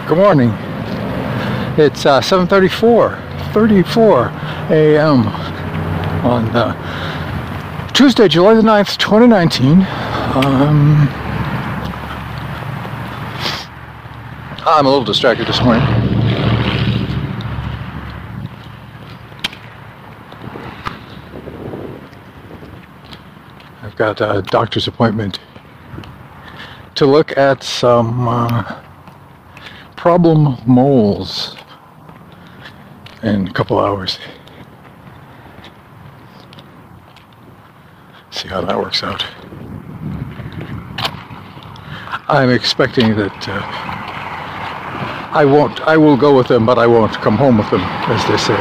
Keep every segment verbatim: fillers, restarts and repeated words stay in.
Good morning. It's uh, seven thirty-four a m on uh, Tuesday, July the ninth, twenty nineteen. Um, I'm a little distracted this morning. I've got a doctor's appointment to look at some uh, problem moles in a couple hours. See how that works out. I'm expecting that uh, I won't, I will go with them, but I won't come home with them, as they say.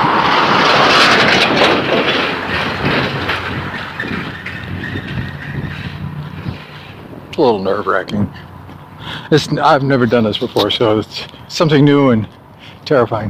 It's a little nerve-wracking. It's, I've never done this before, so it's something new and terrifying.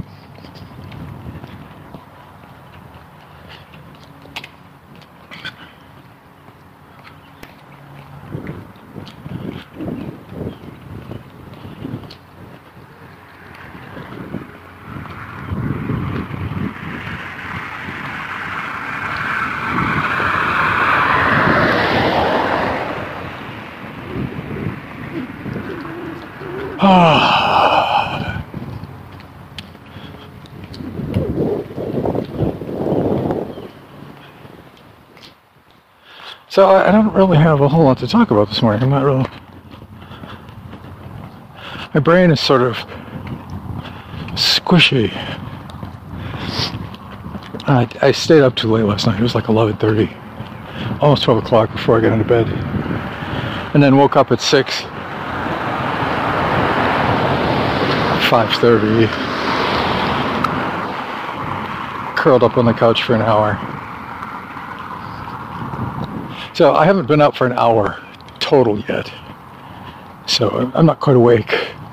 So I don't really have a whole lot to talk about this morning. I'm not really... My brain is sort of squishy. I, I stayed up too late last night. It was like eleven thirty, almost twelve o'clock before I got into bed. And then woke up at six. five thirty. Curled up on the couch for an hour. So I haven't been up for an hour total yet. So I'm not quite awake.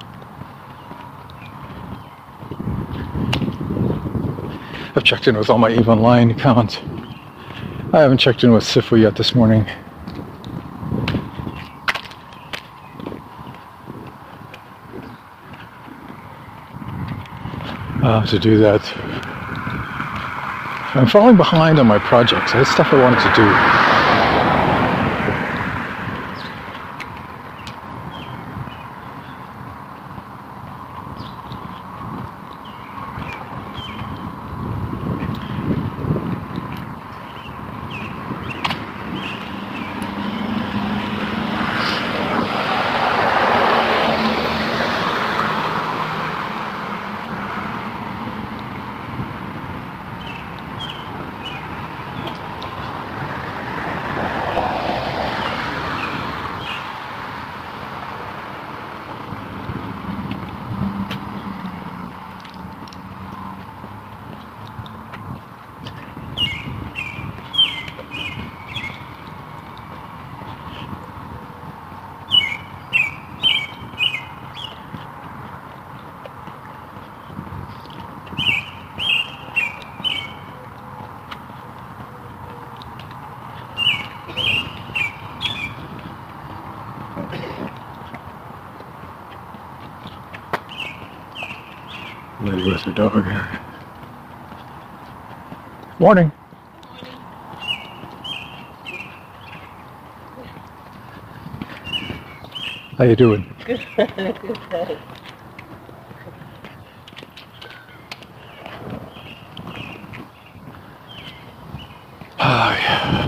I've checked in with all my EVE Online accounts. I haven't checked in with Sifu yet this morning. Uh, to do that. I'm falling behind on my projects. I had stuff I wanted to do. Lady with her dog here. Morning. How you doing? Good. Good. Ah, yeah.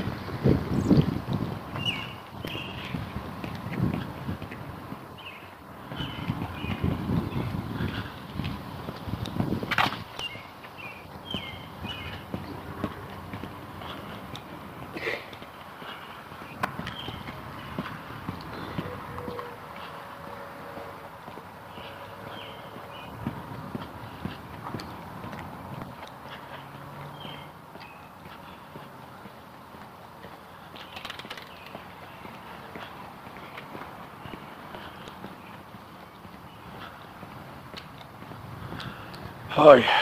Oh yeah.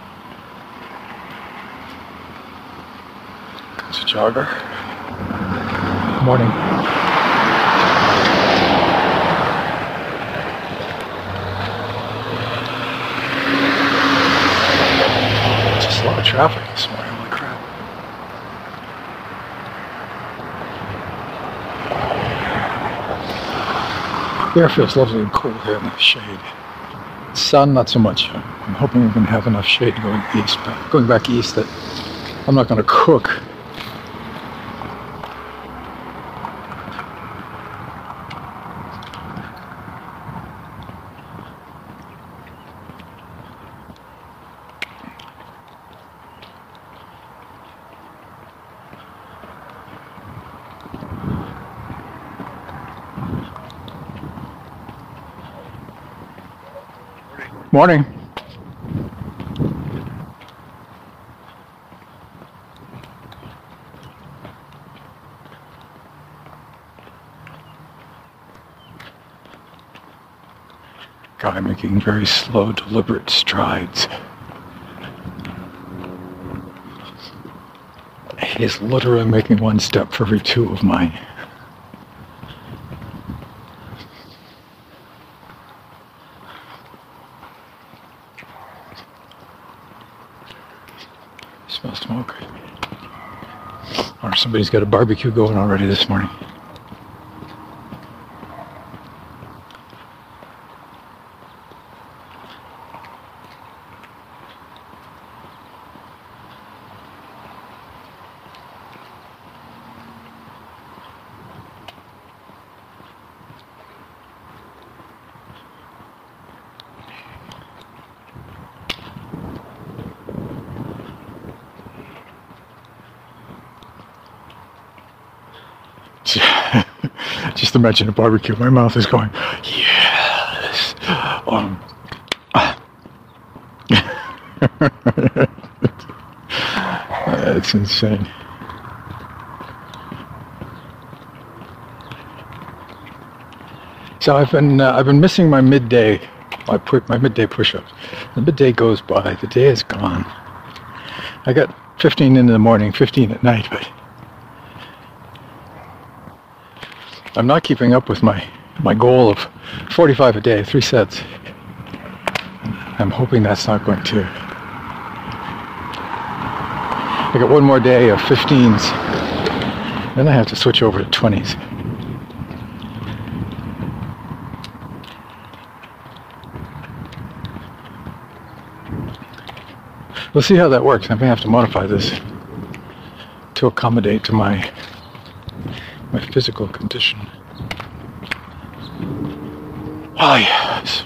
It's a jogger. Morning. Just a lot of traffic this morning. Holy crap. The air feels lovely and cool here in the shade. Sun, not so much. I'm hoping we can have enough shade going east, but going back east that I'm not going to cook. Morning. Guy making very slow, deliberate strides. He is literally making one step for every two of mine. Smell smoke. Or somebody's got a barbecue going already this morning. Just imagine a barbecue. My mouth is going, yes. Um, That's insane. So I've been uh, I've been missing my midday, my pu- my midday push-ups. The midday goes by. The day is gone. I got fifteen in the morning, fifteen at night, but I'm not keeping up with my, my goal of forty-five a day, three sets. I'm hoping that's not going to. I got one more day of fifteens, then I have to switch over to twenties. We'll see how that works. I may have to modify this to accommodate to my my physical condition. Ah, yes.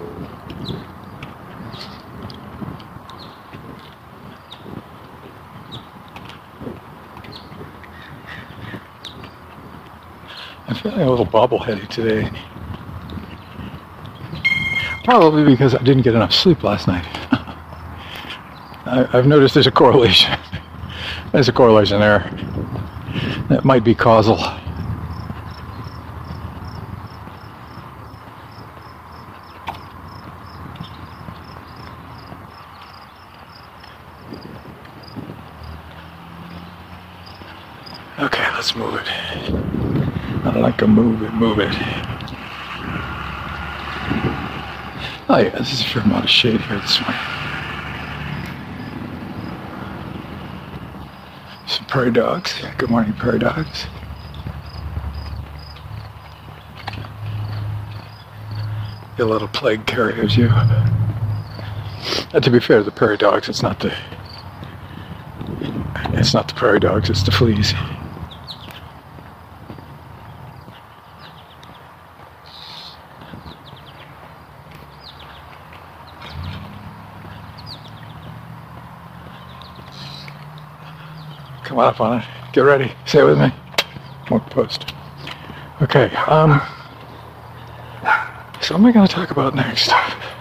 I'm feeling a little bobbleheady today. Probably because I didn't get enough sleep last night. I, I've noticed there's a correlation. There's a correlation there. That might be causal. Okay, let's move it. I like to move it, move it. Oh yeah, this is a fair amount of shade here this morning. Some prairie dogs. Good morning, prairie dogs. The little plague carriers, you. And to be fair to the prairie dogs, it's not the it's not the prairie dogs, it's the fleas. Come on up on it. Get ready. Stay with me. More post. Okay. Um. So what am I going to talk about next?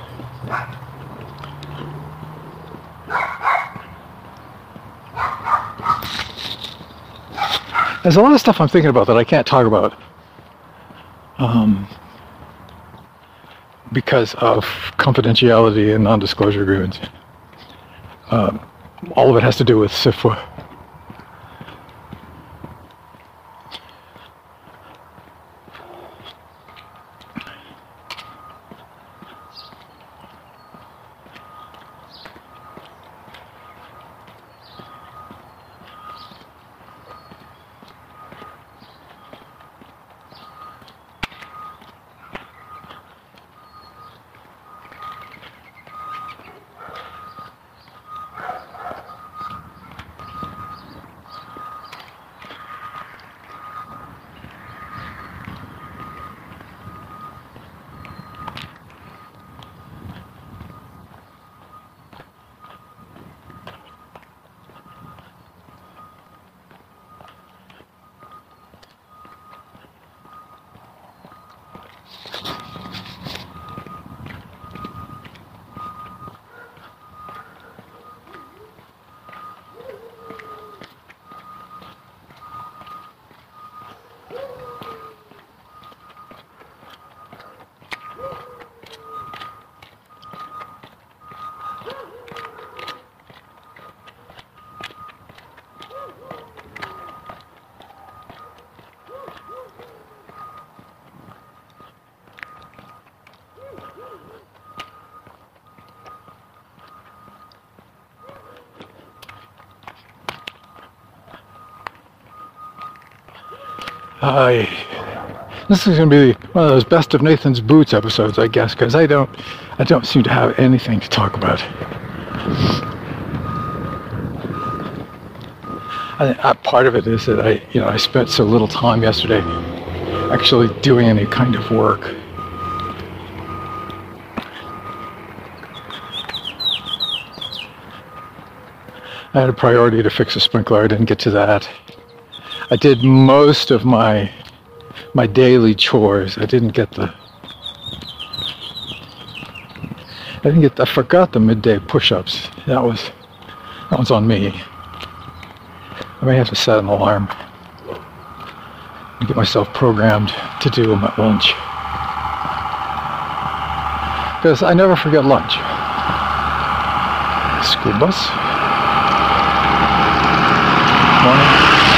There's a lot of stuff I'm thinking about that I can't talk about. Um. Because of confidentiality and non-disclosure agreements. Um. All of it has to do with S I F W A. I, this is going to be one of those best of Nathan's Boots episodes, I guess, because I don't, I don't seem to have anything to talk about. I, I, part of it is that I, you know, I spent so little time yesterday actually doing any kind of work. I had a priority to fix a sprinkler. I didn't get to that. I did most of my my daily chores. I didn't get the I didn't get I forgot the midday push-ups. That was that was on me. I may have to set an alarm and get myself programmed to do them at lunch. Because I never forget lunch. School bus. Morning.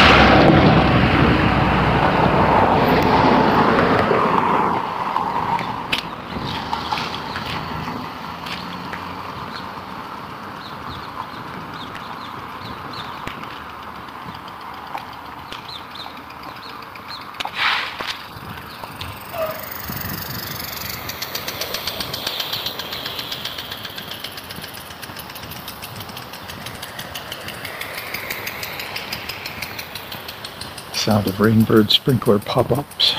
Sound of Rainbird sprinkler pop-ups.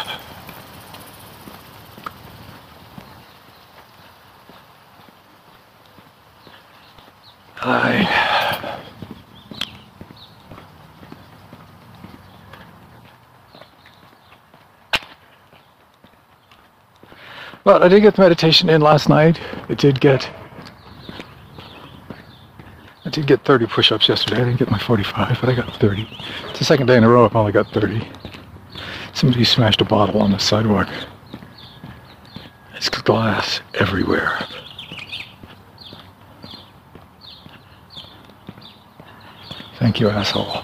I But I did get the meditation in last night. I did get I did get thirty push-ups yesterday. I didn't get my forty-five, but I got thirty. It's the second day in a row I've only got thirty. Somebody smashed a bottle on the sidewalk. There's glass everywhere. Thank you, asshole.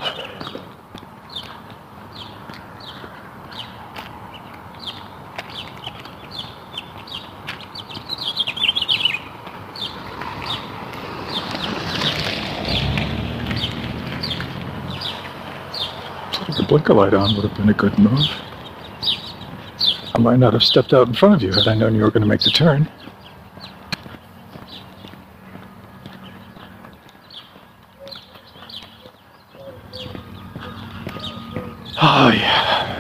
The blinker light on would have been a good move. I might not have stepped out in front of you had I known you were going to make the turn. Oh, yeah.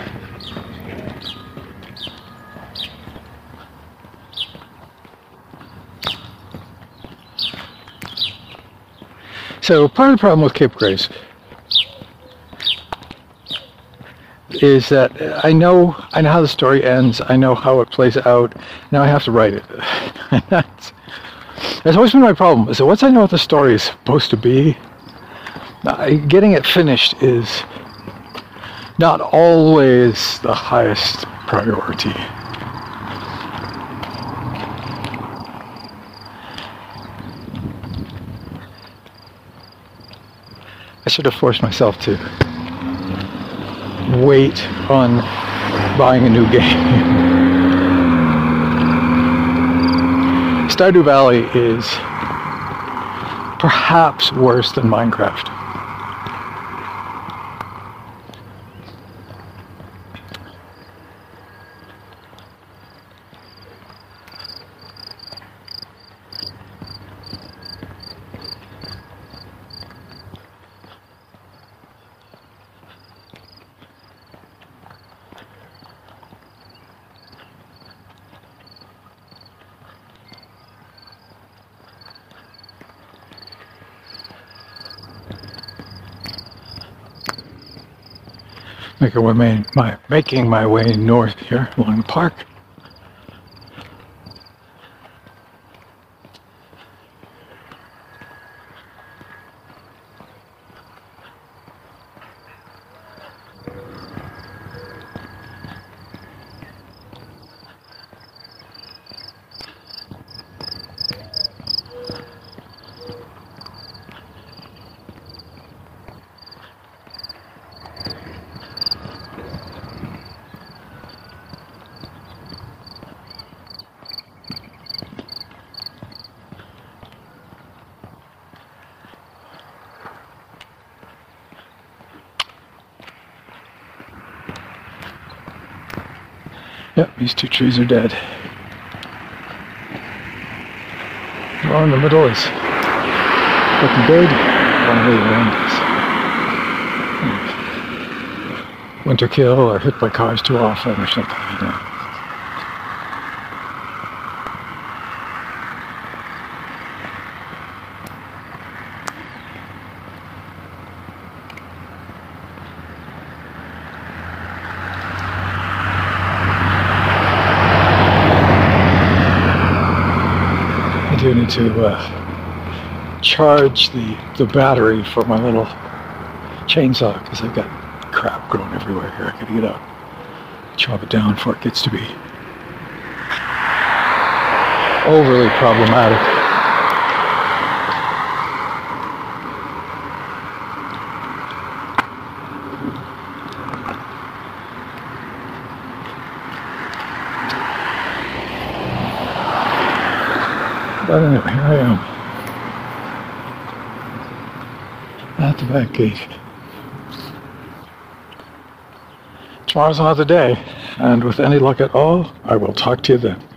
So part of the problem with Cape Grace is that I know I know how the story ends. I know how it plays out. Now I have to write it. that's, that's always been my problem. So once I know what the story is supposed to be, getting it finished is not always the highest priority. I should have forced myself to wait on buying a new game. Stardew Valley is perhaps worse than Minecraft. Making my, way, my, making my way north here along the park. Yep, these two trees are dead. The one in the middle is looking good. One of the end is winter kill or hit by cars too often or something like that. I do need to uh, charge the, the battery for my little chainsaw because I've got crap growing everywhere here. I gotta get out, chop it down before it gets to be overly problematic. But anyway, here I am at the back gate. Tomorrow's another day, and with any luck at all, I will talk to you then.